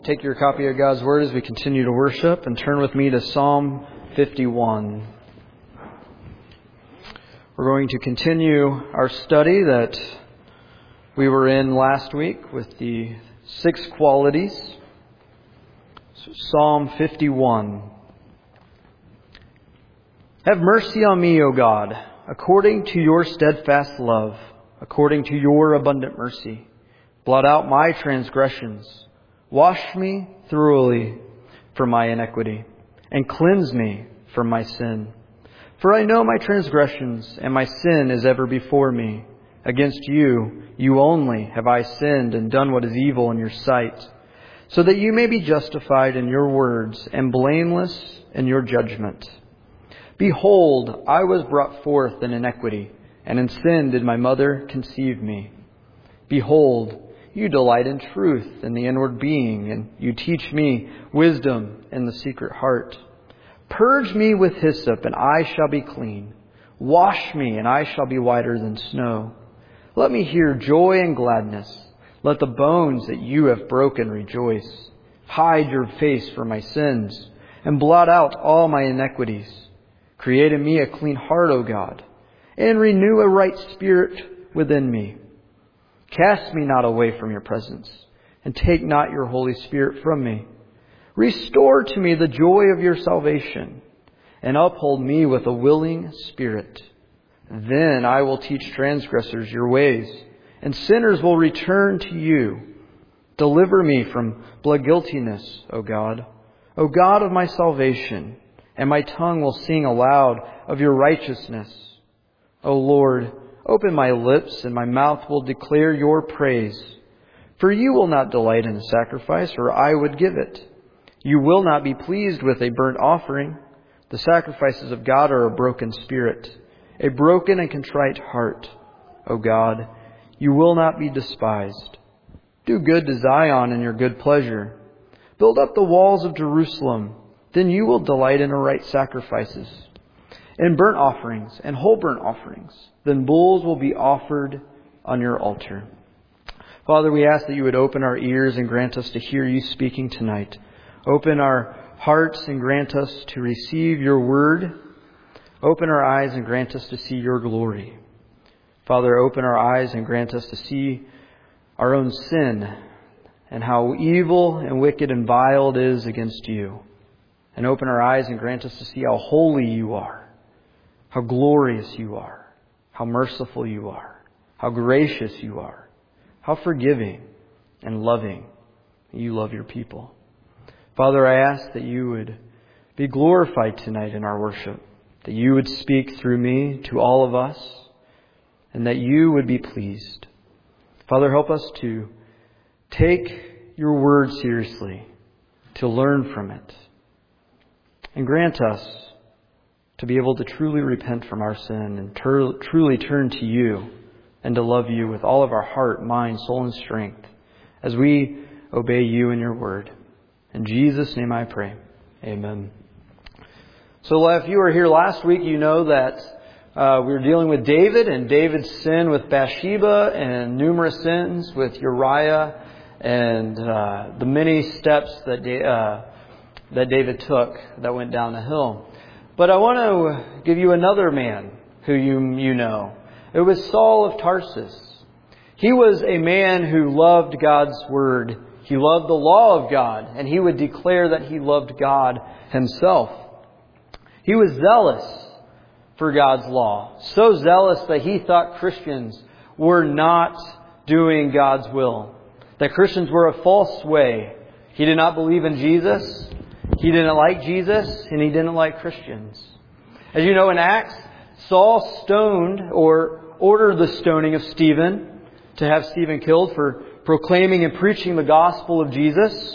Take your copy of God's Word as we continue to worship and turn with me to Psalm 51. We're going to continue our study that we were in last week with the 6 qualities. So Psalm 51. Have mercy on me, O God, according to your steadfast love, according to your abundant mercy. Blot out my transgressions. Wash me thoroughly from my iniquity, and cleanse me from my sin. For I know my transgressions, and my sin is ever before me. Against you, you only, have I sinned and done what is evil in your sight, so that you may be justified in your words and blameless in your judgment. Behold, I was brought forth in iniquity, and in sin did my mother conceive me. Behold, you delight in truth in the inward being, and you teach me wisdom in the secret heart. Purge me with hyssop, and I shall be clean. Wash me, and I shall be whiter than snow. Let me hear joy and gladness. Let the bones that you have broken rejoice. Hide your face from my sins, and blot out all my iniquities. Create in me a clean heart, O God, and renew a right spirit within me. Cast me not away from your presence, and take not your Holy Spirit from me. Restore to me the joy of your salvation, and uphold me with a willing spirit. Then I will teach transgressors your ways, and sinners will return to you. Deliver me from blood guiltiness, O God of my salvation, and my tongue will sing aloud of your righteousness. O Lord, open my lips, and my mouth will declare your praise. For you will not delight in a sacrifice, or I would give it. You will not be pleased with a burnt offering. The sacrifices of God are a broken spirit, a broken and contrite heart. O God, you will not be despised. Do good to Zion in your good pleasure. Build up the walls of Jerusalem. Then you will delight in right sacrifices, in burnt offerings and whole burnt offerings. Then bulls will be offered on your altar. Father, we ask that you would open our ears and grant us to hear you speaking tonight. Open our hearts and grant us to receive your word. Open our eyes and grant us to see your glory. Father, open our eyes and grant us to see our own sin and how evil and wicked and vile it is against you. And open our eyes and grant us to see how holy you are, how glorious you are, how merciful you are, how gracious you are, how forgiving and loving you love your people. Father, I ask that you would be glorified tonight in our worship, that you would speak through me to all of us, and that you would be pleased. Father, help us to take your word seriously, to learn from it, and grant us to be able to truly repent from our sin and truly turn to you and to love you with all of our heart, mind, soul, and strength as we obey you and your word. In Jesus' name I pray. Amen. So if you were here last week, you know that we were dealing with David and David's sin with Bathsheba and numerous sins with Uriah and the many steps that David took that went down the hill. But I want to give you another man who you know. It was Saul of Tarsus. He was a man who loved God's word. He loved the law of God, and he would declare that he loved God himself. He was zealous for God's law, so zealous that he thought Christians were not doing God's will, that Christians were a false way. He did not believe in Jesus. He didn't like Jesus, and he didn't like Christians. As you know, in Acts, Saul stoned or ordered the stoning of Stephen to have Stephen killed for proclaiming and preaching the gospel of Jesus.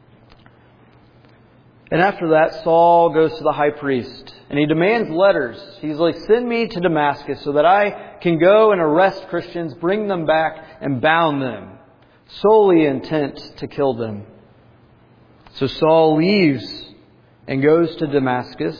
And after that, Saul goes to the high priest and he demands letters. He's like, send me to Damascus so that I can go and arrest Christians, bring them back and bound them, solely intent to kill them. So Saul leaves and goes to Damascus.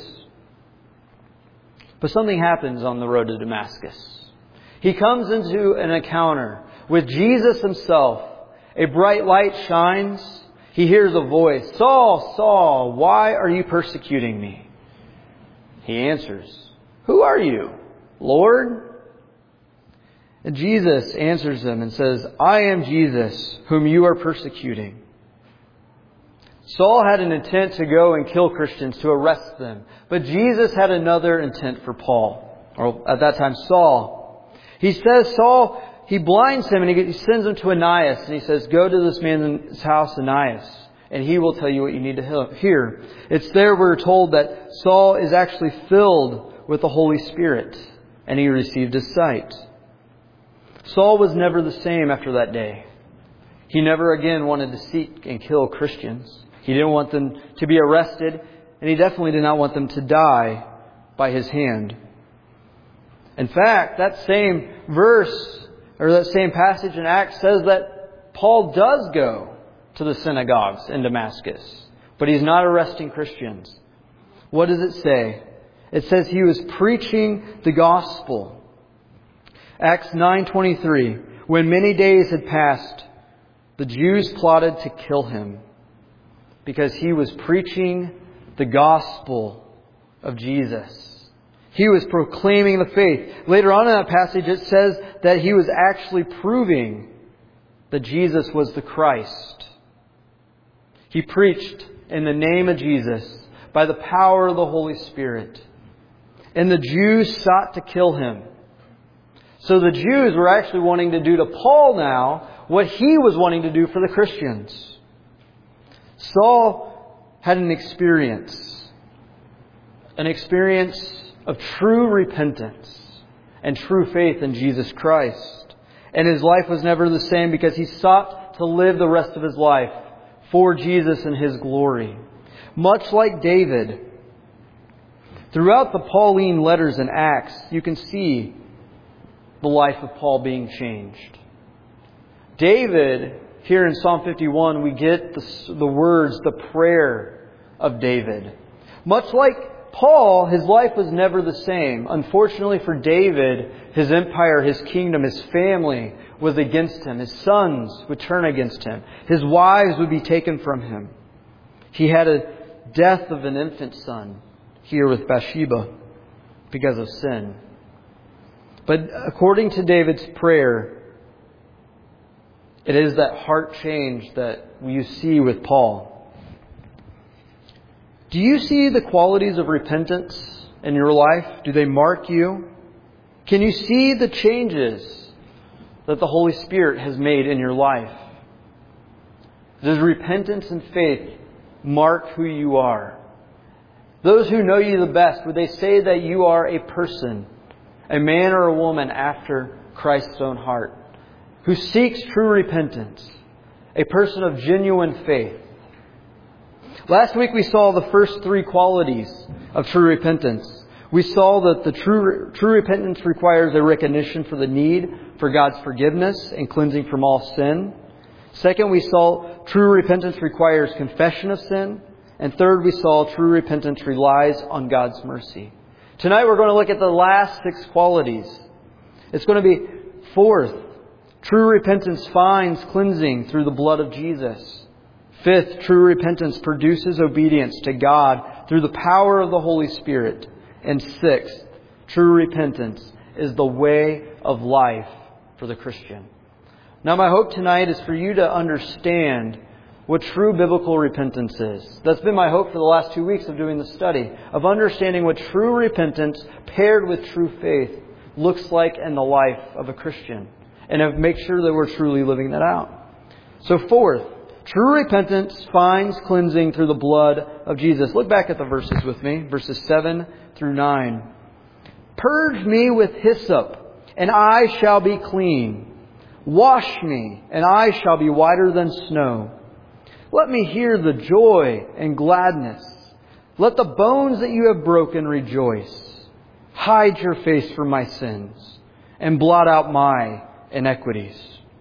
But something happens on the road to Damascus. He comes into an encounter with Jesus himself. A bright light shines. he hears a voice, "Saul, Saul, why are you persecuting me?" He answers, "Who are you, Lord?" And Jesus answers him and says, "I am Jesus, whom you are persecuting." Saul had an intent to go and kill Christians, to arrest them. But Jesus had another intent for Paul, or at that time Saul. He says Saul, he blinds him and he sends him to Ananias. And he says, "Go to this man's house, Ananias, and he will tell you what you need to hear." It's there we're told that Saul is actually filled with the Holy Spirit, and he received his sight. Saul was never the same after that day. He never again wanted to seek and kill Christians. He didn't want them to be arrested, and he definitely did not want them to die by his hand. In fact, that same verse, or that same passage in Acts says that Paul does go to the synagogues in Damascus, but he's not arresting Christians. What does it say? It says he was preaching the gospel. Acts 9:23, when many days had passed, the Jews plotted to kill him because he was preaching the gospel of Jesus. He was proclaiming the faith. Later on in that passage, it says that he was actually proving that Jesus was the Christ. He preached in the name of Jesus by the power of the Holy Spirit. And the Jews sought to kill him. So the Jews were actually wanting to do to Paul now what he was wanting to do for the Christians. Saul had an experience of true repentance and true faith in Jesus Christ. And his life was never the same because he sought to live the rest of his life for Jesus and His glory. Much like David, throughout the Pauline letters in Acts, you can see the life of Paul being changed. David, here in Psalm 51, we get the words, the prayer of David. Much like Paul, his life was never the same. Unfortunately for David, his empire, his kingdom, his family was against him. His sons would turn against him. His wives would be taken from him. He had a death of an infant son here with Bathsheba because of sin. But according to David's prayer, it is that heart change that you see with Paul. Do you see the qualities of repentance in your life? Do they mark you? Can you see the changes that the Holy Spirit has made in your life? Does repentance and faith mark who you are? Those who know you the best, would they say that you are a person, a man or a woman after Christ's own heart, who seeks true repentance, a person of genuine faith? Last week we saw the first three qualities of true repentance. We saw that the true repentance requires a recognition for the need for God's forgiveness and cleansing from all sin. Second, we saw true repentance requires confession of sin. And third, we saw true repentance relies on God's mercy. Tonight we're going to look at the last six qualities. It's going to be fourth, true repentance finds cleansing through the blood of Jesus. Fifth, true repentance produces obedience to God through the power of the Holy Spirit. And sixth, true repentance is the way of life for the Christian. Now my hope tonight is for you to understand what true biblical repentance is. That's been my hope for the last 2 weeks of doing the study, of understanding what true repentance paired with true faith looks like in the life of a Christian, and to make sure that we're truly living that out. So fourth, true repentance finds cleansing through the blood of Jesus. Look back at the verses with me, verses 7 through 9. Purge me with hyssop, and I shall be clean. Wash me, and I shall be whiter than snow. Let me hear the joy and gladness. Let the bones that you have broken rejoice. Hide your face from my sins and blot out my iniquities.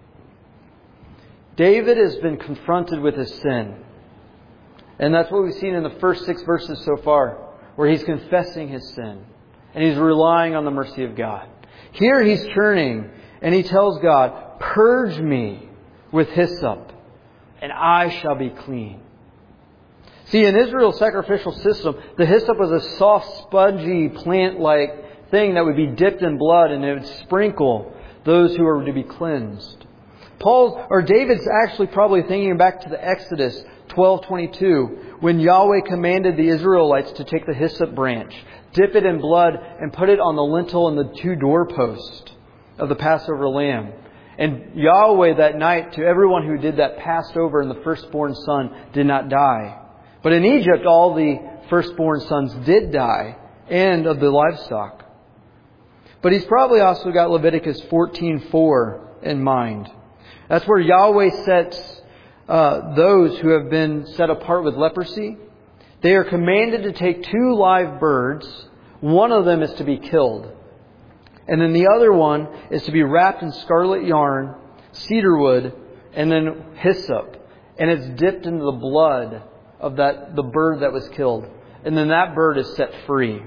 David has been confronted with his sin. And that's what we've seen in the first 6 verses so far, where he's confessing his sin and he's relying on the mercy of God. Here he's turning and he tells God, purge me with hyssop. and I shall be clean. See, in Israel's sacrificial system, the hyssop was a soft, spongy, plant-like thing that would be dipped in blood, and it would sprinkle those who were to be cleansed. David's actually probably thinking back to the Exodus 12:22, when Yahweh commanded the Israelites to take the hyssop branch, dip it in blood, and put it on the lintel and the two doorposts of the Passover lamb. And Yahweh that night, to everyone who did that, passed over, and the firstborn son did not die. But in Egypt, all the firstborn sons did die, and of the livestock. But he's probably also got Leviticus 14:4 in mind. That's where Yahweh sets those who have been set apart with leprosy. They are commanded to take 2 live birds. One of them is to be killed. And then the other one is to be wrapped in scarlet yarn, cedar wood, and then hyssop. And it's dipped into the blood of the bird that was killed. And then that bird is set free.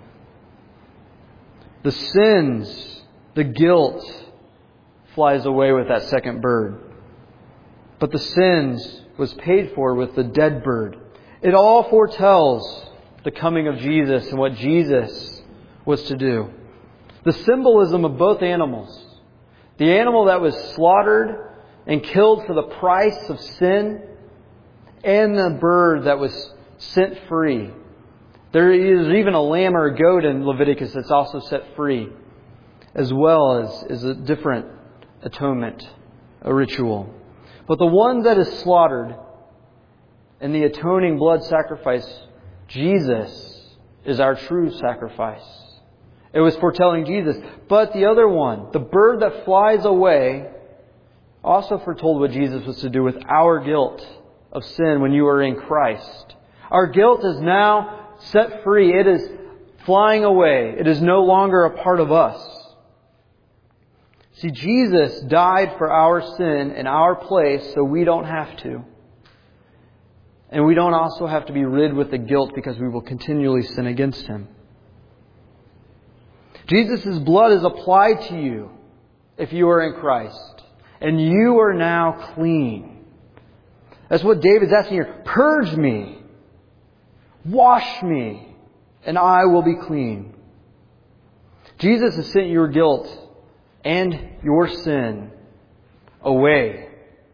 The sins, the guilt flies away with that second bird. But the sins was paid for with the dead bird. It all foretells the coming of Jesus and what Jesus was to do. The symbolism of both animals. The animal that was slaughtered and killed for the price of sin, and the bird that was set free. There is even a lamb or a goat in Leviticus that's also set free, as well as a different atonement, a ritual. But the one that is slaughtered in the atoning blood sacrifice, Jesus, is our true sacrifice. It was foretelling Jesus. But the other one, the bird that flies away, also foretold what Jesus was to do with our guilt of sin when you are in Christ. Our guilt is now set free. It is flying away. It is no longer a part of us. See, Jesus died for our sin in our place so we don't have to. And we don't also have to be rid with the guilt because we will continually sin against Him. Jesus' blood is applied to you if you are in Christ. And you are now clean. That's what David's asking here. Purge me. Wash me. And I will be clean. Jesus has sent your guilt and your sin away.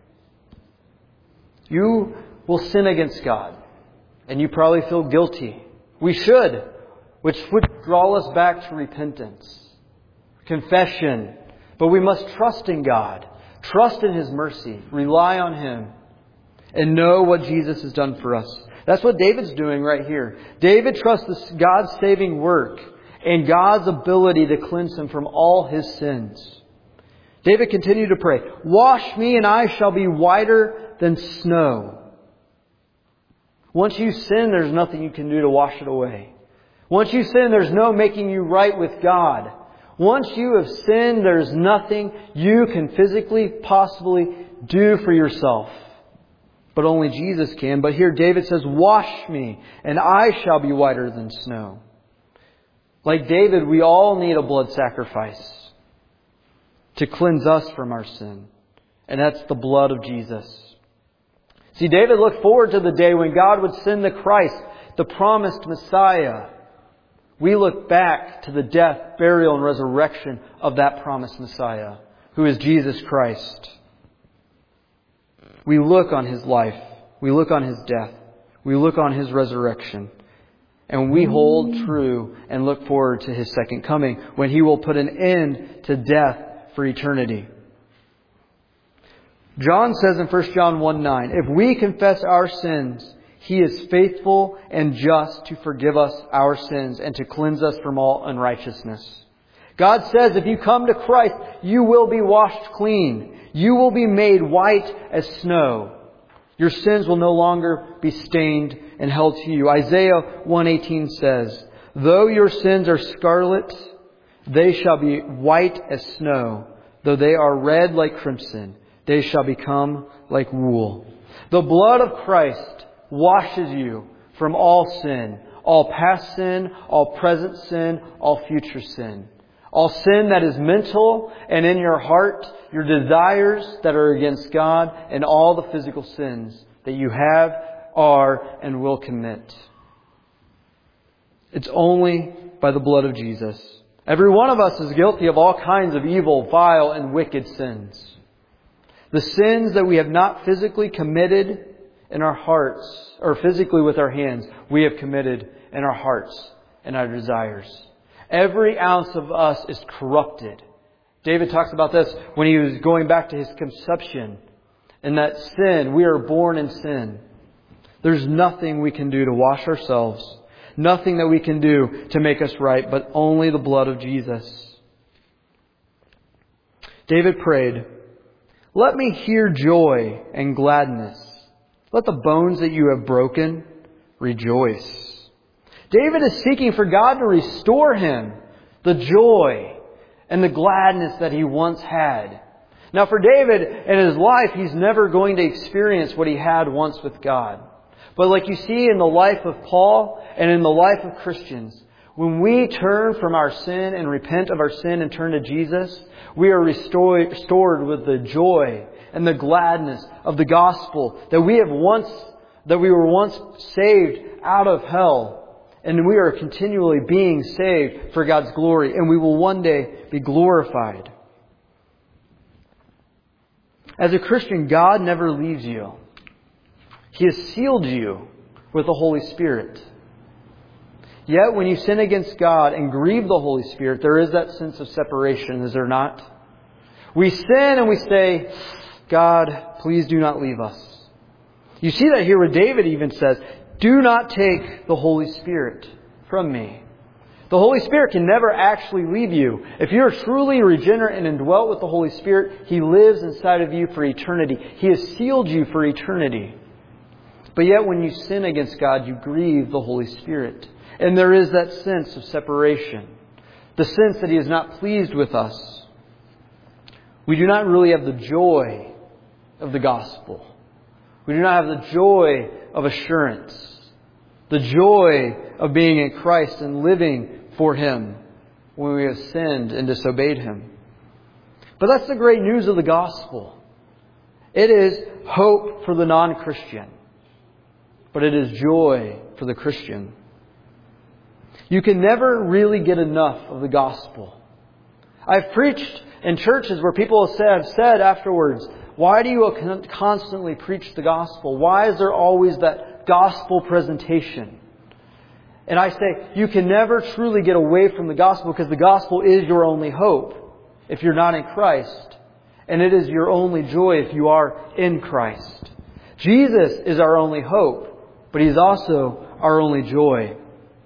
You will sin against God. And you probably feel guilty. We should. Which would draw us back to repentance. Confession. But we must trust in God. Trust in His mercy. Rely on Him. And know what Jesus has done for us. That's what David's doing right here. David trusts God's saving work and God's ability to cleanse him from all his sins. David continued to pray, "Wash me and I shall be whiter than snow." Once you sin, there's nothing you can do to wash it away. Once you sin, there's no making you right with God. Once you have sinned, there's nothing you can physically, possibly do for yourself. But only Jesus can. But here David says, "Wash me, and I shall be whiter than snow." Like David, we all need a blood sacrifice to cleanse us from our sin. And that's the blood of Jesus. See, David looked forward to the day when God would send the Christ, the promised Messiah. We look back to the death, burial, and resurrection of that promised Messiah, who is Jesus Christ. We look on His life. We look on His death. We look on His resurrection. And we hold true and look forward to His second coming, when He will put an end to death for eternity. John says in 1 John 1:9, "If we confess our sins, He is faithful and just to forgive us our sins and to cleanse us from all unrighteousness." God says if you come to Christ, you will be washed clean. You will be made white as snow. Your sins will no longer be stained and held to you. Isaiah 1:18 says, "Though your sins are scarlet, they shall be white as snow. Though they are red like crimson, they shall become like wool." The blood of Christ washes you from all sin, all past sin, all present sin, all future sin. All sin that is mental and in your heart, your desires that are against God, and all the physical sins that you have, are, and will commit. It's only by the blood of Jesus. Every one of us is guilty of all kinds of evil, vile, and wicked sins. The sins that we have not physically committed in our hearts, or physically with our hands, we have committed in our hearts and our desires. Every ounce of us is corrupted. David talks about this when he was going back to his conception. And that sin, we are born in sin. There's nothing we can do to wash ourselves. Nothing that we can do to make us right, but only the blood of Jesus. David prayed, "Let me hear joy and gladness. Let the bones that you have broken rejoice." David is seeking for God to restore him the joy and the gladness that he once had. Now for David in his life, he's never going to experience what he had once with God. But like you see in the life of Paul and in the life of Christians, when we turn from our sin and repent of our sin and turn to Jesus, we are restored with the joy and the gladness of the gospel that we were once saved out of hell. And we are continually being saved for God's glory. And we will one day be glorified. As a Christian, God never leaves you. He has sealed you with the Holy Spirit. Yet when you sin against God and grieve the Holy Spirit, there is that sense of separation, is there not? We sin and we say, "God, please do not leave us." You see that here where David even says, "Do not take the Holy Spirit from me." The Holy Spirit can never actually leave you. If you are truly regenerate and indwelt with the Holy Spirit, He lives inside of you for eternity. He has sealed you for eternity. But yet when you sin against God, you grieve the Holy Spirit. And there is that sense of separation. The sense that He is not pleased with us. We do not really have the joy of the gospel. We do not have the joy of assurance. The joy of being in Christ and living for Him when we have sinned and disobeyed Him. But that's the great news of the gospel. It is hope for the non-Christian. But it is joy for the Christian. You can never really get enough of the gospel. I've preached in churches where people have said afterwards, "Why do you constantly preach the gospel? Why is there always that gospel presentation?" And I say, you can never truly get away from the gospel because the gospel is your only hope if you're not in Christ. And it is your only joy if you are in Christ. Jesus is our only hope, but He's also our only joy.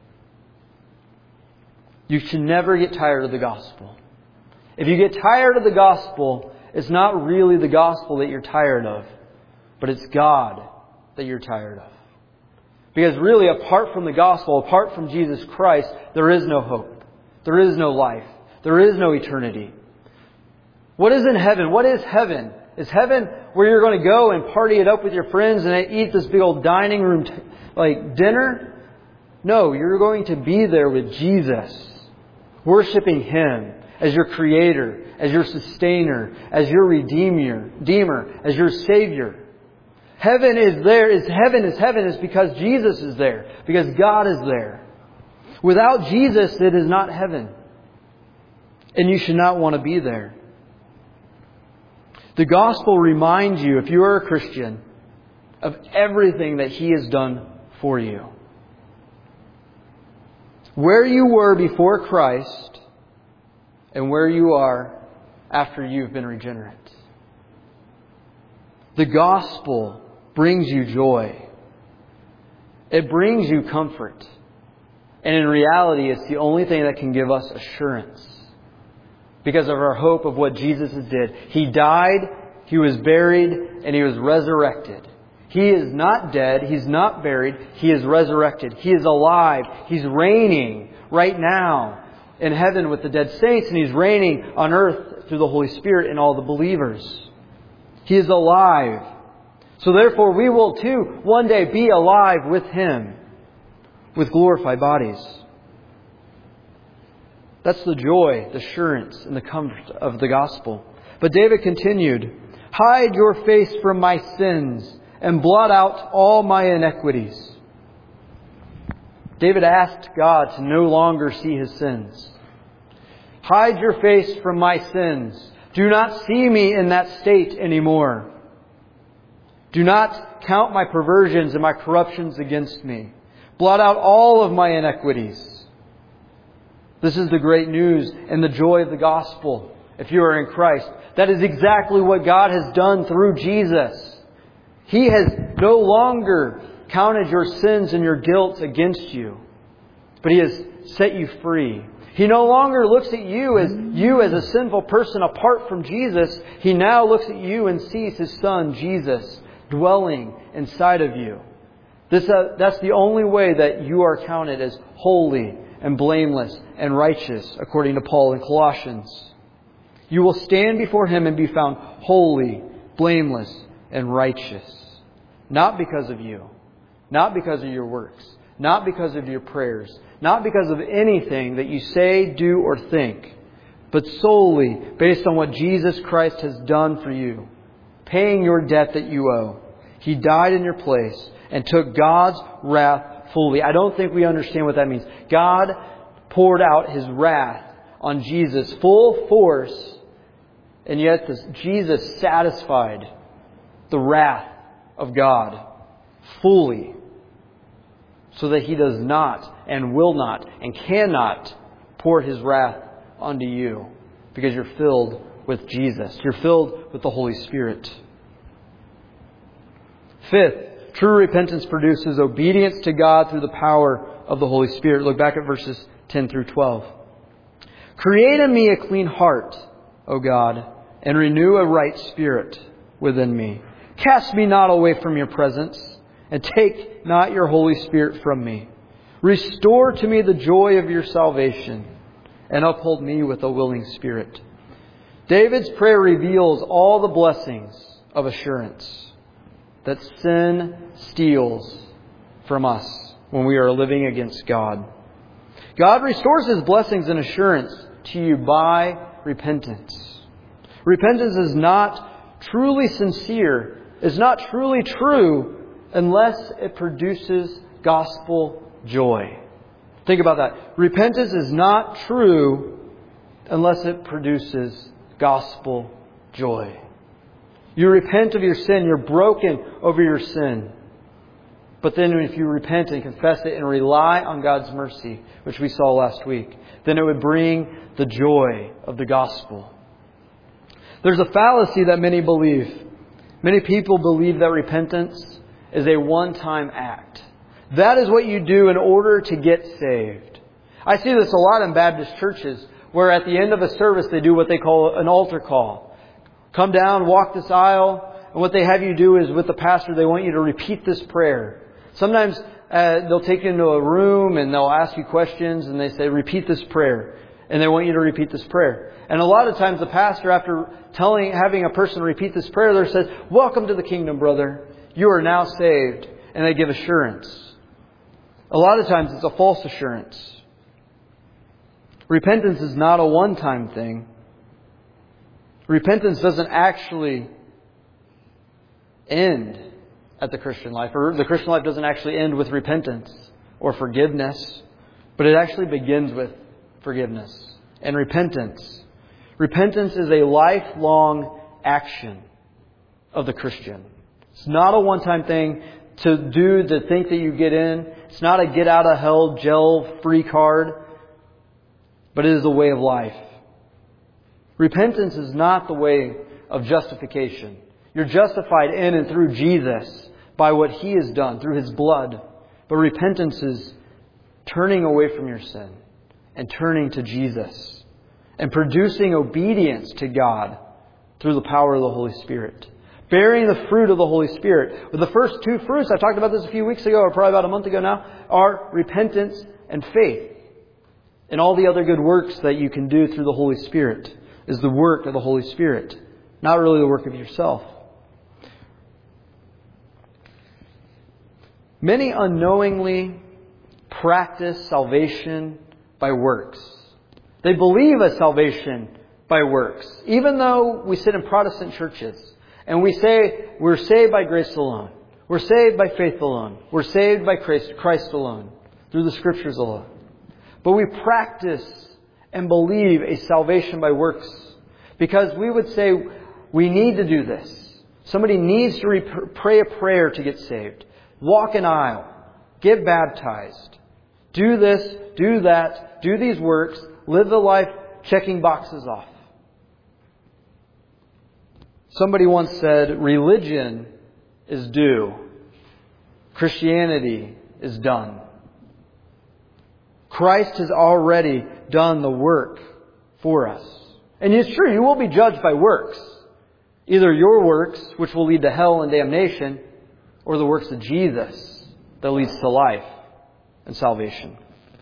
You should never get tired of the gospel. If you get tired of the gospel, it's not really the gospel that you're tired of, but it's God that you're tired of. Because really, apart from the gospel, apart from Jesus Christ, there is no hope. There is no life. There is no eternity. What is in heaven? What is heaven? Is heaven where you're going to go and party it up with your friends and eat this big old dining room dinner? No, you're going to be there with Jesus, worshiping Him as your Creator, as your Sustainer, as your Redeemer, as your Savior. Heaven is there. Heaven is because Jesus is there. Because God is there. Without Jesus, it is not heaven. And you should not want to be there. The gospel reminds you, if you are a Christian, of everything that He has done for you. Where you were before Christ and where you are after you've been regenerate. The gospel brings you joy. It brings you comfort. And in reality, it's the only thing that can give us assurance. Because of our hope of what Jesus did. He died, He was buried, and He was resurrected. He is not dead. He's not buried. He is resurrected. He is alive. He's reigning right now in heaven with the dead saints. And He's reigning on earth through the Holy Spirit in all the believers. He is alive. So therefore we will too one day be alive with Him with glorified bodies. That's the joy, the assurance, and the comfort of the gospel. But David continued, "Hide your face from my sins and blot out all my iniquities." David asked God to no longer see his sins. Hide your face from my sins. Do not see me in that state anymore. Do not count my perversions and my corruptions against me. Blot out all of my iniquities. This is the great news and the joy of the gospel. If you are in Christ, that is exactly what God has done through Jesus. He has no longer counted your sins and your guilt against you, but He has set you free. He no longer looks at you as a sinful person apart from Jesus. He now looks at you and sees His Son, Jesus, dwelling inside of you. That's the only way that you are counted as holy and blameless and righteous, according to Paul in Colossians. You will stand before Him and be found holy, blameless, and righteous. Not because of you. Not because of your works. Not because of your prayers. Not because of anything that you say, do, or think. But solely based on what Jesus Christ has done for you. Paying your debt that you owe. He died in your place and took God's wrath fully. I don't think we understand what that means. God poured out His wrath on Jesus full force, and yet Jesus satisfied the wrath of God fully, so that He does not and will not and cannot pour His wrath onto you, because you're filled with Jesus. You're filled with the Holy Spirit. Fifth, true repentance produces obedience to God through the power of the Holy Spirit. Look back at verses 10 through 12. Create in me a clean heart, O God, and renew a right spirit within me. Cast me not away from your presence, and take not your Holy Spirit from me. Restore to me the joy of your salvation, and uphold me with a willing spirit. David's prayer reveals all the blessings of assurance that sin steals from us when we are living against God. God restores His blessings and assurance to you by repentance. Repentance is not truly sincere, is not truly true, unless it produces gospel joy. Think about that. Repentance is not true unless it produces gospel joy. You repent of your sin. You're broken over your sin. But then if you repent and confess it and rely on God's mercy, which we saw last week, then it would bring the joy of the gospel. There's a fallacy that many believe. Many people believe that repentance is a one-time act. That is what you do in order to get saved. I see this a lot in Baptist churches, where at the end of a service they do what they call an altar call. Come down, walk this aisle, and what they have you do is with the pastor, they want you to repeat this prayer. Sometimes they'll take you into a room and they'll ask you questions and they say, repeat this prayer. And they want you to repeat this prayer. And a lot of times the pastor, after having a person repeat this prayer, they says, welcome to the kingdom, brother. You are now saved. And they give assurance. A lot of times it's a false assurance. Repentance is not a one-time thing. Repentance doesn't actually end at the Christian life. Or the Christian life doesn't actually end with repentance or forgiveness. But it actually begins with forgiveness and repentance. Repentance is a lifelong action of the Christian. It's not a one-time thing to think that you get in. It's not a get out of hell jail free card. But it is a way of life. Repentance is not the way of justification. You're justified in and through Jesus by what He has done, through His blood. But repentance is turning away from your sin and turning to Jesus and producing obedience to God through the power of the Holy Spirit. Bearing the fruit of the Holy Spirit. Well, the first two fruits, I talked about this a few weeks ago, or probably about a month ago now, are repentance and faith. And all the other good works that you can do through the Holy Spirit is the work of the Holy Spirit, not really the work of yourself. Many unknowingly practice salvation by works. They believe a salvation by works. Even though we sit in Protestant churches and we say we're saved by grace alone. We're saved by faith alone. We're saved by Christ alone. Through the Scriptures alone. But we practice and believe a salvation by works. Because we would say we need to do this. Somebody needs to pray a prayer to get saved. Walk an aisle. Get baptized. Do this, do that, do these works, live the life checking boxes off. Somebody once said, religion is due. Christianity is done. Christ has already done the work for us. And it's true, you will be judged by works. Either your works, which will lead to hell and damnation, or the works of Jesus that leads to life and salvation.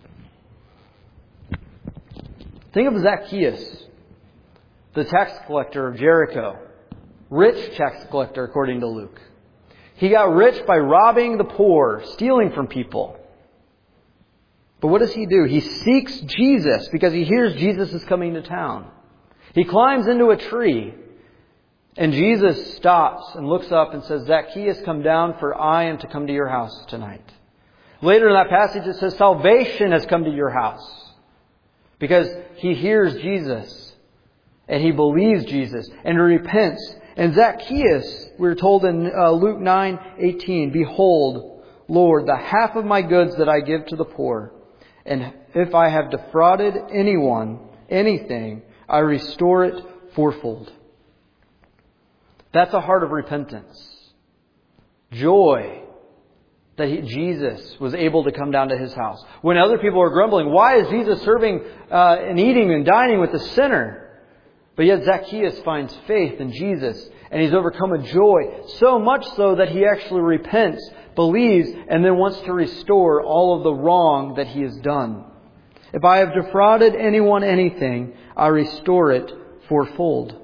Think of Zacchaeus, the tax collector of Jericho. Rich tax collector, according to Luke. He got rich by robbing the poor, stealing from people. But what does he do? He seeks Jesus because he hears Jesus is coming to town. He climbs into a tree. And Jesus stops and looks up and says, Zacchaeus, come down, for I am to come to your house tonight. Later in that passage it says, salvation has come to your house. Because he hears Jesus. And he believes Jesus. And he repents. And Zacchaeus, we're told in Luke 9:18, behold, Lord, the half of my goods that I give to the poor. And if I have defrauded anyone, anything, I restore it fourfold. That's a heart of repentance. Joy that Jesus was able to come down to his house. When other people are grumbling, why is Jesus serving and eating and dining with the sinner? But yet Zacchaeus finds faith in Jesus and he's overcome with joy. So much so that he actually repents, believes, and then wants to restore all of the wrong that he has done. If I have defrauded anyone anything, I restore it fourfold.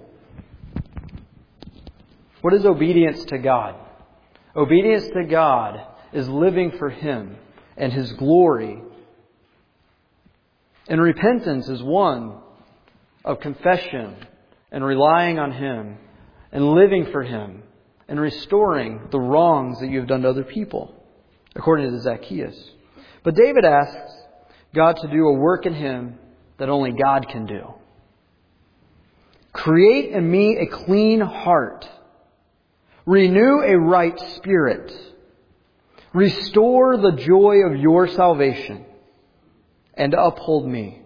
What is obedience to God? Obedience to God is living for Him and His glory. And repentance is one of confession and relying on Him and living for Him and restoring the wrongs that you have done to other people, according to Zacchaeus. But David asks God to do a work in him that only God can do. Create in me a clean heart. Renew a right spirit. Restore the joy of your salvation and uphold me.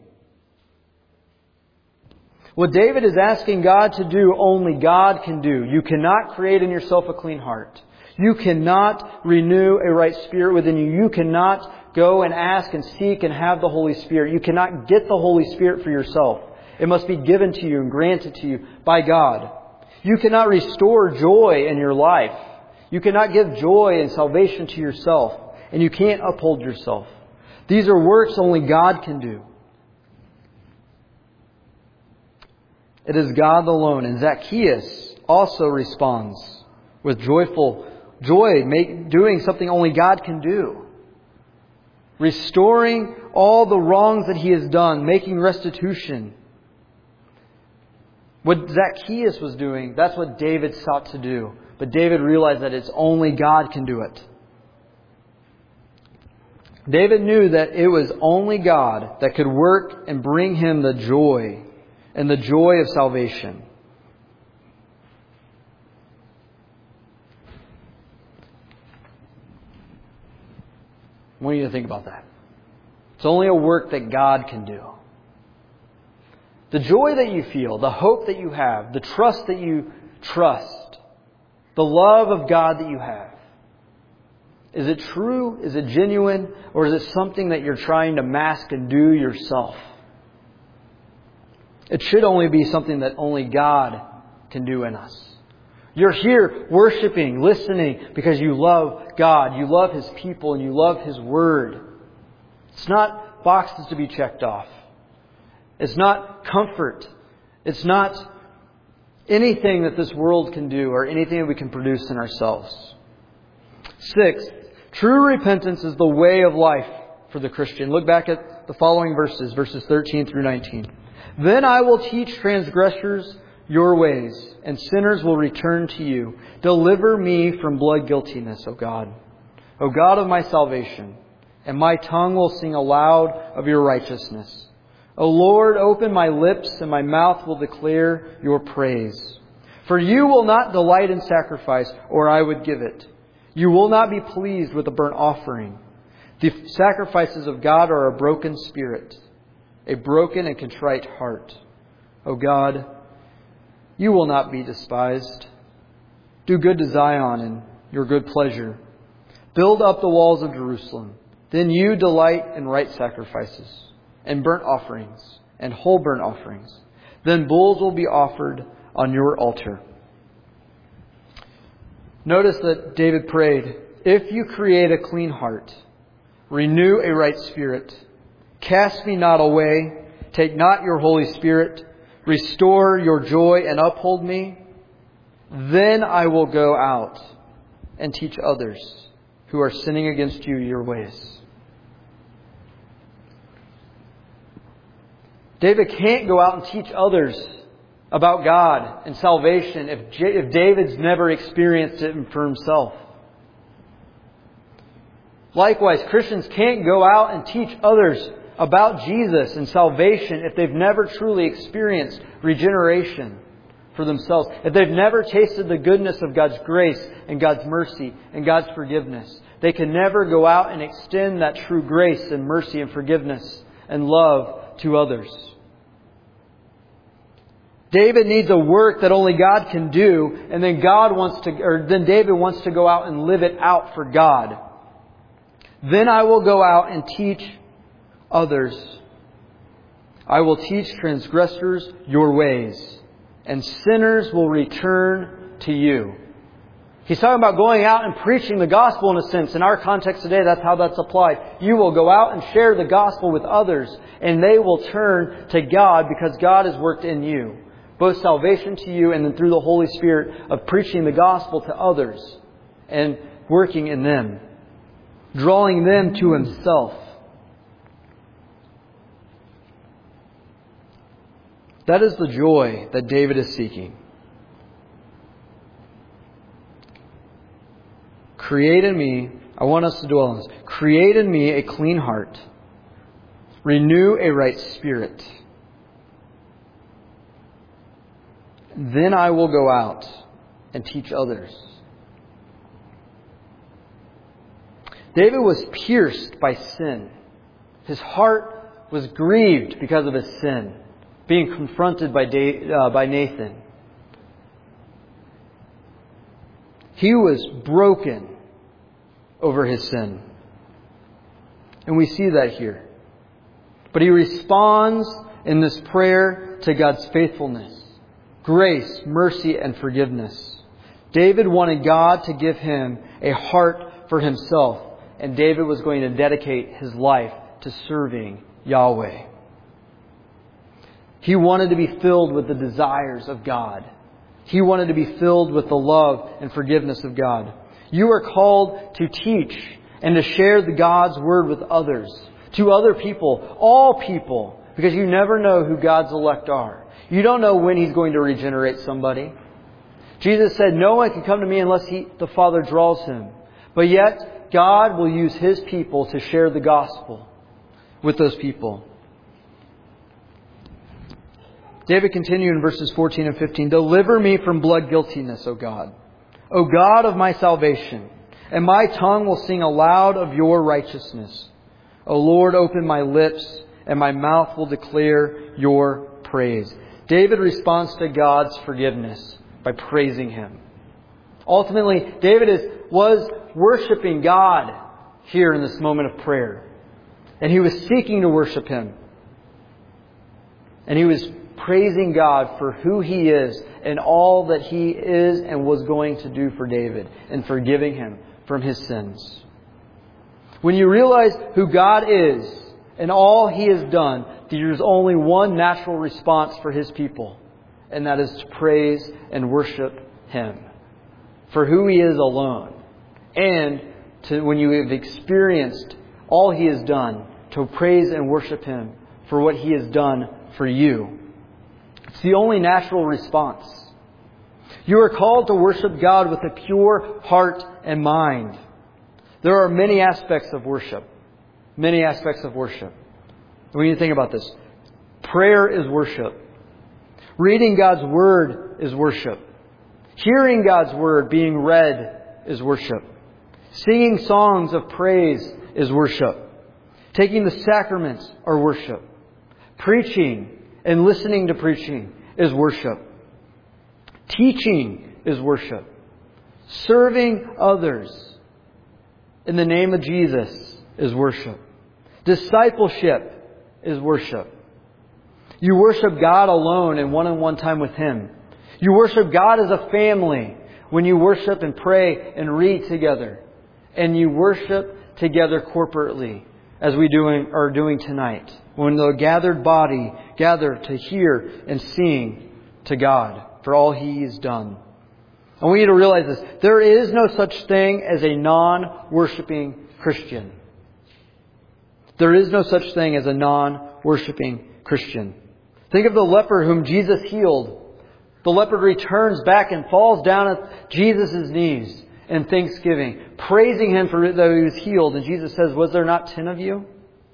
What David is asking God to do, only God can do. You cannot create in yourself a clean heart. You cannot renew a right spirit within you. You cannot go and ask and seek and have the Holy Spirit. You cannot get the Holy Spirit for yourself. It must be given to you and granted to you by God. You cannot restore joy in your life. You cannot give joy and salvation to yourself. And you can't uphold yourself. These are works only God can do. It is God alone. And Zacchaeus also responds with joyful joy, doing something only God can do. Restoring all the wrongs that he has done, making restitution. What Zacchaeus was doing, that's what David sought to do. But David realized that it's only God can do it. David knew that it was only God that could work and bring him the joy and the joy of salvation. I want you to think about that. It's only a work that God can do. The joy that you feel, the hope that you have, the trust that you trust, the love of God that you have. Is it true? Is it genuine? Or is it something that you're trying to mask and do yourself? It should only be something that only God can do in us. You're here worshiping, listening because you love God, you love His people, and you love His Word. It's not boxes to be checked off. It's not comfort. It's not anything that this world can do or anything that we can produce in ourselves. Sixth, true repentance is the way of life for the Christian. Look back at the following verses 13 through 19. Then I will teach transgressors your ways, and sinners will return to you. Deliver me from blood guiltiness, O God. O God of my salvation, and my tongue will sing aloud of your righteousness. O Lord, open my lips, and my mouth will declare your praise. For you will not delight in sacrifice, or I would give it. You will not be pleased with a burnt offering. The sacrifices of God are a broken spirit, a broken and contrite heart. O God, you will not be despised. Do good to Zion in your good pleasure. Build up the walls of Jerusalem. Then you delight in right sacrifices, and burnt offerings, and whole burnt offerings. Then bulls will be offered on your altar. Notice that David prayed, if you create a clean heart, renew a right spirit, cast me not away, take not your Holy Spirit, restore your joy and uphold me, then I will go out and teach others who are sinning against you your ways. David can't go out and teach others about God and salvation if David's never experienced it for himself. Likewise, Christians can't go out and teach others about Jesus and salvation if they've never truly experienced regeneration for themselves. If they've never tasted the goodness of God's grace and God's mercy and God's forgiveness. They can never go out and extend that true grace and mercy and forgiveness and love to others. David needs a work that only God can do, and then David wants to go out and live it out for God. Then I will go out and teach others. I will teach transgressors your ways, and sinners will return to you. He's talking about going out and preaching the gospel in a sense. In our context today, that's how that's applied. You will go out and share the gospel with others, and they will turn to God because God has worked in you. Both salvation to you and then through the Holy Spirit of preaching the gospel to others and working in them, drawing them to Himself. That is the joy that David is seeking. Create in me, I want us to dwell on this. Create in me a clean heart. Renew a right spirit. Then I will go out and teach others. David was pierced by sin. His heart was grieved because of his sin, being confronted by Nathan. He was broken over his sin. And we see that here. But he responds in this prayer to God's faithfulness, grace, mercy, and forgiveness. David wanted God to give him a heart for himself, and David was going to dedicate his life to serving Yahweh. He wanted to be filled with the desires of God. He wanted to be filled with the love and forgiveness of God. You are called to teach and to share the God's Word with others, to other people, all people, because you never know who God's elect are. You don't know when He's going to regenerate somebody. Jesus said, no one can come to me unless the Father draws him. But yet, God will use His people to share the gospel with those people. David continued in verses 14 and 15. Deliver me from blood guiltiness, O God. O God of my salvation, and my tongue will sing aloud of your righteousness. O Lord, open my lips, and my mouth will declare your praise. David responds to God's forgiveness by praising Him. Ultimately, David was worshiping God here in this moment of prayer. And he was seeking to worship Him. And he was praising God for who He is and all that He is and was going to do for David and forgiving him from his sins. When you realize who God is and all He has done, there's only one natural response for His people, and that is to praise and worship Him for who He is alone. And when you have experienced all He has done, to praise and worship Him for what He has done for you. It's the only natural response. You are called to worship God with a pure heart and mind. There are many aspects of worship. Many aspects of worship. We need to think about this. Prayer is worship. Reading God's Word is worship. Hearing God's Word being read is worship. Singing songs of praise is worship. Taking the sacraments are worship. Preaching and listening to preaching is worship. Teaching is worship. Serving others in the name of Jesus is worship. Discipleship is worship. You worship God alone in one-on-one time with Him. You worship God as a family when you worship and pray and read together. And you worship together corporately as we are doing tonight. When the gathered body gather to hear and sing to God for all He has done. And we need to realize this. There is no such thing as a non-worshiping Christian. There is no such thing as a non-worshiping Christian. Think of the leper whom Jesus healed. The leper returns back and falls down at Jesus' knees in thanksgiving, praising Him for that he was healed. And Jesus says, "Was there not 10 of you?"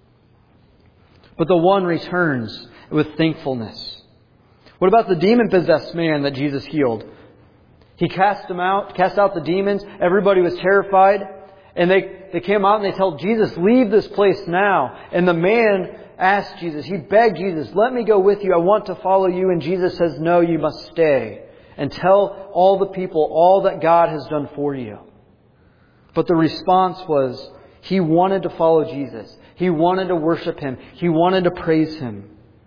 But the one returns with thankfulness. What about the demon-possessed man that Jesus healed? He cast out the demons. Everybody was terrified. And they came out and they told Jesus, "Leave this place now." And the man asked Jesus, he begged Jesus, "Let me go with you. I want to follow you." And Jesus says, "No, you must stay and tell all the people all that God has done for you." But the response was, he wanted to follow Jesus. He wanted to worship Him. He wanted to praise Him.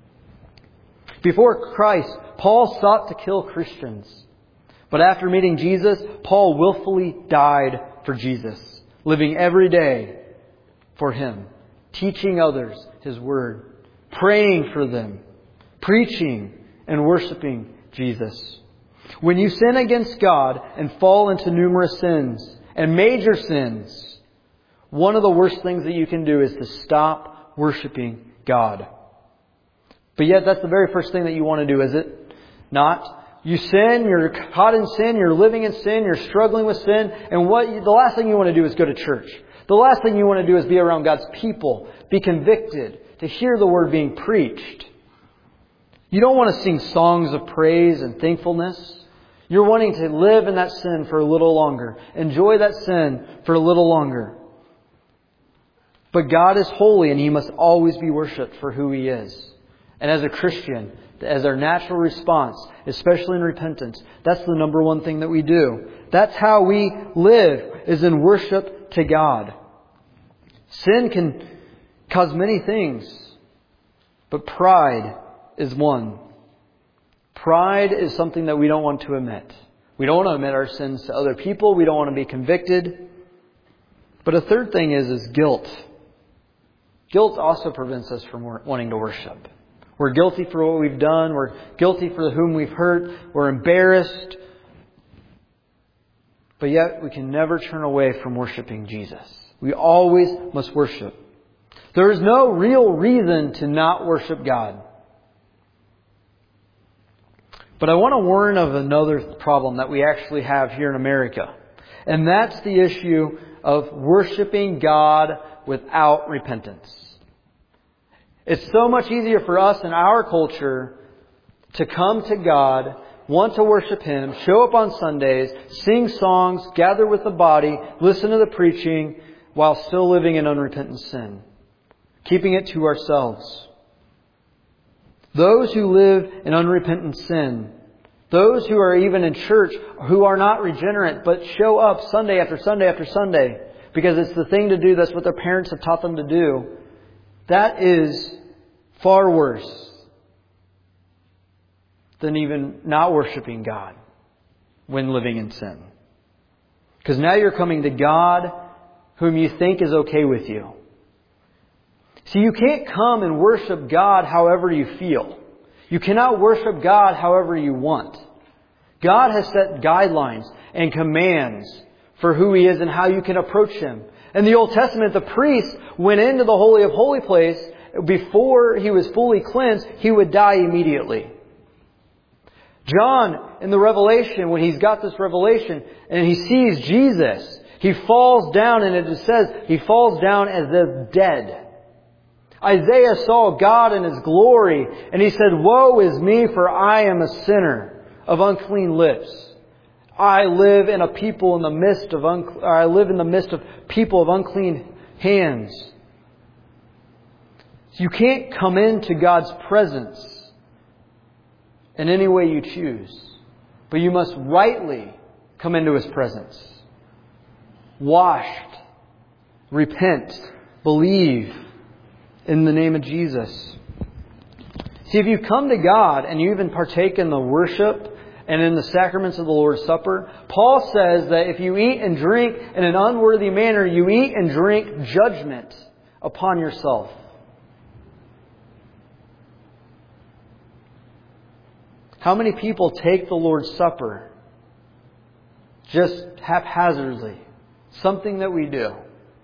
Before Christ, Paul sought to kill Christians. But after meeting Jesus, Paul willfully died for Jesus, living every day for Him, teaching others His Word, praying for them, preaching and worshiping Jesus. When you sin against God and fall into numerous sins and major sins, one of the worst things that you can do is to stop worshiping God. But yet that's the very first thing that you want to do, is it not? You sin, you're caught in sin, you're living in sin, you're struggling with sin, and the last thing you want to do is go to church. The last thing you want to do is be around God's people, be convicted, to hear the Word being preached. You don't want to sing songs of praise and thankfulness. You're wanting to live in that sin for a little longer, enjoy that sin for a little longer. But God is holy and He must always be worshipped for who He is. And as a Christian, as our natural response, especially in repentance, that's the number one thing that we do. That's how we live, is in worship to God. Sin can cause many things, but pride is one. Pride is something that we don't want to admit. We don't want to admit our sins to other people. We don't want to be convicted. But a third thing is guilt. Guilt also prevents us from wanting to worship. We're guilty for what we've done. We're guilty for whom we've hurt. We're embarrassed. But yet we can never turn away from worshiping Jesus. We always must worship. There is no real reason to not worship God. But I want to warn of another problem that we actually have here in America. And that's the issue of worshiping God without repentance. It's so much easier for us in our culture to come to God, want to worship Him, show up on Sundays, sing songs, gather with the body, listen to the preaching, while still living in unrepentant sin, keeping it to ourselves. Those who live in unrepentant sin, those who are even in church, who are not regenerate, but show up Sunday after Sunday after Sunday, because it's the thing to do, that's what their parents have taught them to do, that is far worse than even not worshiping God when living in sin. Because now you're coming to God whom you think is okay with you. See, you can't come and worship God however you feel. You cannot worship God however you want. God has set guidelines and commands for who He is and how you can approach Him. In the Old Testament, the priest went into the Holy of Holy place. Before he was fully cleansed, he would die immediately. John, in the Revelation, when he's got this revelation and he sees Jesus, he falls down, and it says he falls down as if dead. Isaiah saw God in His glory, and he said, "Woe is me, for I am a sinner of unclean lips. I live in the midst of people of unclean hands." So you can't come into God's presence in any way you choose, but you must rightly come into His presence. Washed, repent, believe in the name of Jesus. See, if you come to God and you even partake in the worship and in the sacraments of the Lord's Supper, Paul says that if you eat and drink in an unworthy manner, you eat and drink judgment upon yourself. How many people take the Lord's Supper just haphazardly? Something that we do.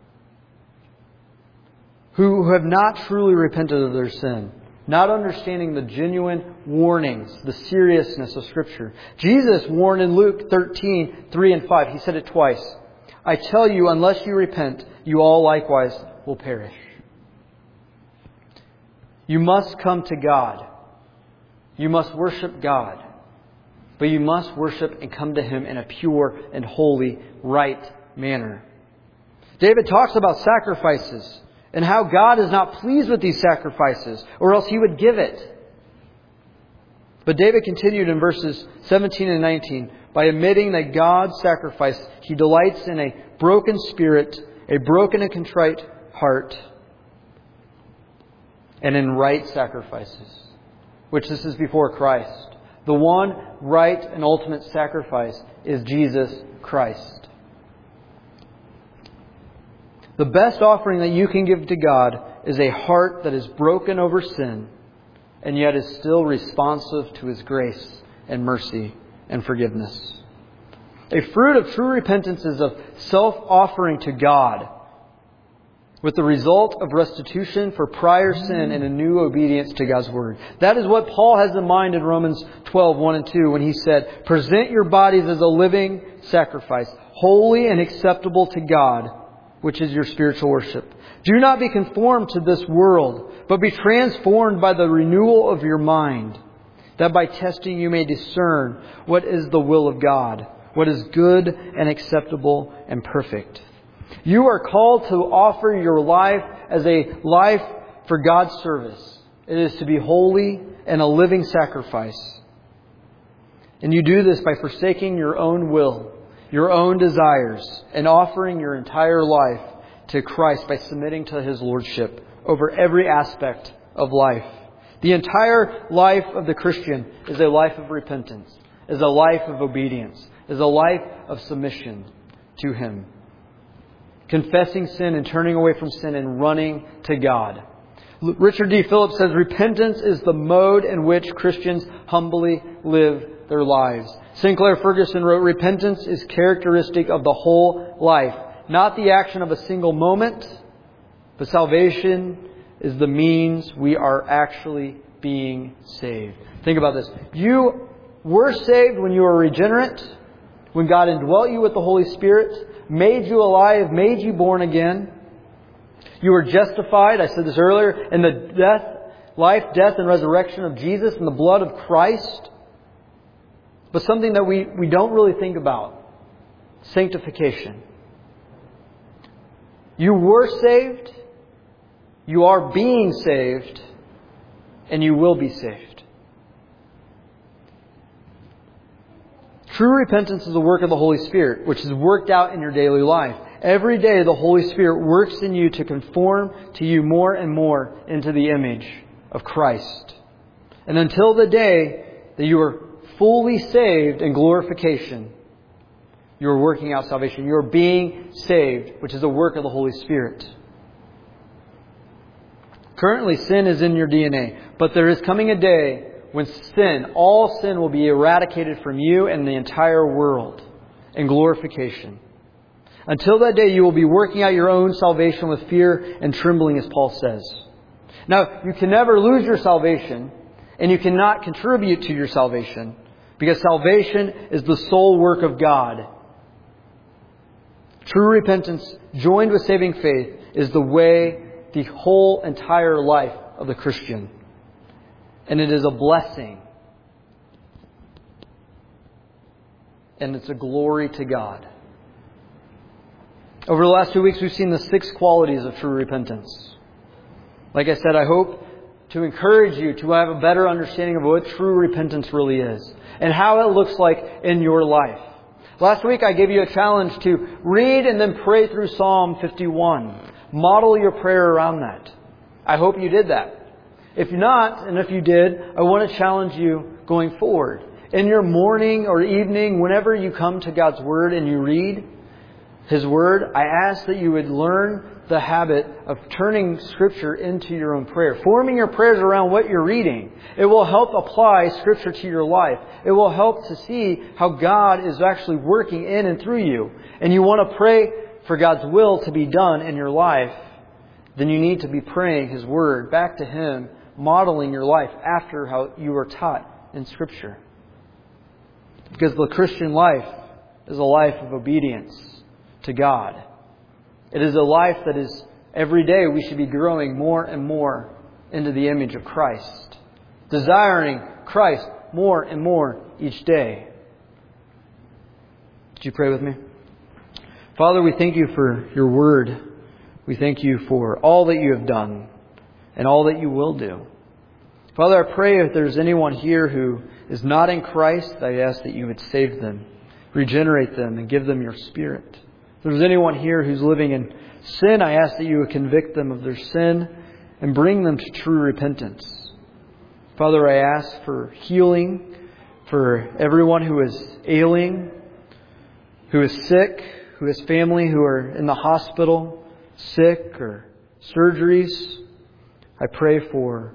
Who have not truly repented of their sin. Not understanding the genuine warnings, the seriousness of Scripture. Jesus warned in Luke 13:3-5. He said it twice. "I tell you, unless you repent, you all likewise will perish." You must come to God. You must worship God. But you must worship and come to Him in a pure and holy, right manner. David talks about sacrifices and how God is not pleased with these sacrifices, or else He would give it. But David continued in verses 17 and 19 by admitting that God's sacrifice, He delights in a broken spirit, a broken and contrite heart, and in right sacrifices, which this is before Christ. The one right and ultimate sacrifice is Jesus Christ. The best offering that you can give to God is a heart that is broken over sin and yet is still responsive to His grace and mercy and forgiveness. A fruit of true repentance is of self-offering to God, with the result of restitution for prior sin and a new obedience to God's Word. That is what Paul has in mind in Romans 12:1-2 when he said, "Present your bodies as a living sacrifice, holy and acceptable to God, which is your spiritual worship. Do not be conformed to this world, but be transformed by the renewal of your mind, that by testing you may discern what is the will of God, what is good and acceptable and perfect." You are called to offer your life as a life for God's service. It is to be holy and a living sacrifice. And you do this by forsaking your own will, your own desires, and offering your entire life to Christ by submitting to His Lordship over every aspect of life. The entire life of the Christian is a life of repentance, is a life of obedience, is a life of submission to Him. Confessing sin and turning away from sin and running to God. Richard D. Phillips says, repentance is the mode in which Christians humbly live their lives. Sinclair Ferguson wrote, repentance is characteristic of the whole life, not the action of a single moment, but salvation is the means we are actually being saved. Think about this. You were saved when you were regenerate, when God indwelt you with the Holy Spirit, made you alive, made you born again. You were justified, I said this earlier, in the life, death, and resurrection of Jesus and the blood of Christ. But something that we don't really think about, sanctification. You were saved, you are being saved, and you will be saved. True repentance is the work of the Holy Spirit, which is worked out in your daily life. Every day the Holy Spirit works in you to conform to you more and more into the image of Christ. And until the day that you are fully saved in glorification, you are working out salvation. You are being saved, which is a work of the Holy Spirit. Currently, sin is in your DNA, but there is coming a day when all sin will be eradicated from you and the entire world in glorification. Until that day, you will be working out your own salvation with fear and trembling, as Paul says. Now, you can never lose your salvation, and you cannot contribute to your salvation, because salvation is the sole work of God. True repentance, joined with saving faith, is the way, the whole entire life of the Christian. And it is a blessing. And it's a glory to God. Over the last 2 weeks, we've seen the 6 qualities of true repentance. Like I said, I hope to encourage you to have a better understanding of what true repentance really is and how it looks like in your life. Last week, I gave you a challenge to read and then pray through Psalm 51. Model your prayer around that. I hope you did that. If not, and if you did, I want to challenge you going forward. In your morning or evening, whenever you come to God's Word and you read His Word, I ask that you would learn the habit of turning Scripture into your own prayer. Forming your prayers around what you're reading. It will help apply Scripture to your life. It will help to see how God is actually working in and through you. And you want to pray for God's will to be done in your life, then you need to be praying His Word back to Him, modeling your life after how you were taught in Scripture. Because the Christian life is a life of obedience to God. It is a life that is, every day we should be growing more and more into the image of Christ. Desiring Christ more and more each day. Would you pray with me? Father, we thank You for Your Word. We thank You for all that You have done and all that You will do. Father, I pray if there's anyone here who is not in Christ, I ask that You would save them, regenerate them, and give them Your Spirit. If there's anyone here who's living in sin, I ask that You would convict them of their sin and bring them to true repentance. Father, I ask for healing for everyone who is ailing, who is sick, who has family who are in the hospital, sick or surgeries. I pray for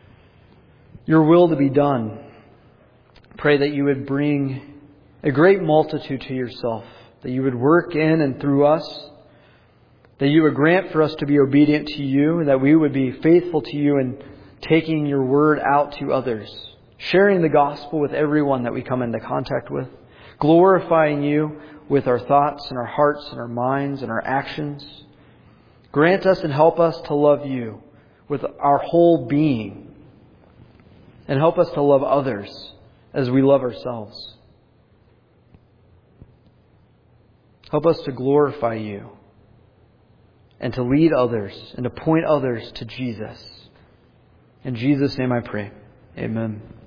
Your will to be done. Pray that You would bring a great multitude to Yourself, that You would work in and through us, that You would grant for us to be obedient to You, and that we would be faithful to You in taking Your Word out to others, sharing the gospel with everyone that we come into contact with, glorifying You with our thoughts and our hearts and our minds and our actions. Grant us and help us to love You with our whole being, and help us to love others as we love ourselves. Help us to glorify You and to lead others and to point others to Jesus. In Jesus' name I pray. Amen.